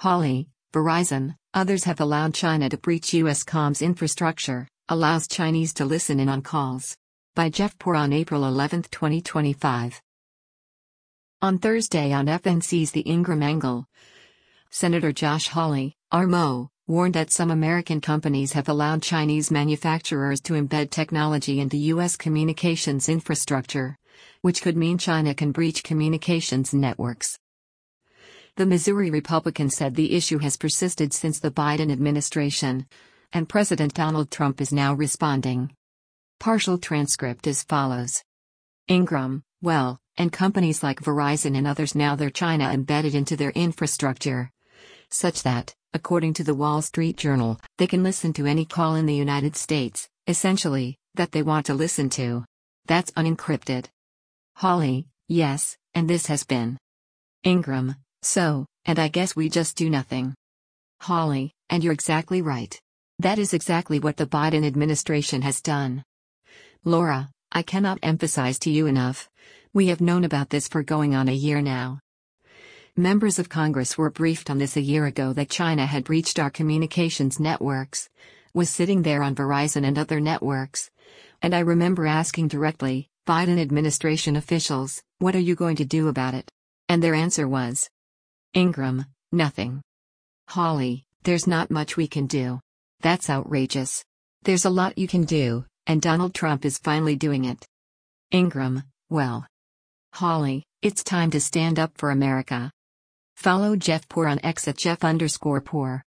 Holly, Verizon, others have allowed China to breach U.S. comms infrastructure, allows Chinese to listen in on calls. By Jeff Poor on April 11, 2025. On Thursday on FNC's The Ingram Angle, Senator Josh Hawley, RMO, warned that some American companies have allowed Chinese manufacturers to embed technology into U.S. communications infrastructure, which could mean China can breach communications networks. The Missouri Republican said the issue has persisted since the Biden administration, and President Donald Trump is now responding. Partial transcript as follows. Ingram, well, and companies like Verizon and others now their China embedded into their infrastructure, such that, according to the Wall Street Journal, they can listen to any call in the United States, essentially, that they want to listen to. That's unencrypted. Hawley, yes, and this has been. Ingram, so, and I guess we just do nothing. Hawley, and you're exactly right. That is exactly what the Biden administration has done. Laura, I cannot emphasize to you enough. We have known about this for going on a year now. Members of Congress were briefed on this a year ago that China had breached our communications networks, was sitting there on Verizon and other networks. And I remember asking directly, Biden administration officials, what are you going to do about it? And their answer was, Ingram, nothing. Hawley, there's not much we can do. That's outrageous. There's a lot you can do, and Donald Trump is finally doing it. Ingram, well. Hawley, it's time to stand up for America. Follow Jeff Poor on X at Jeff_Poor.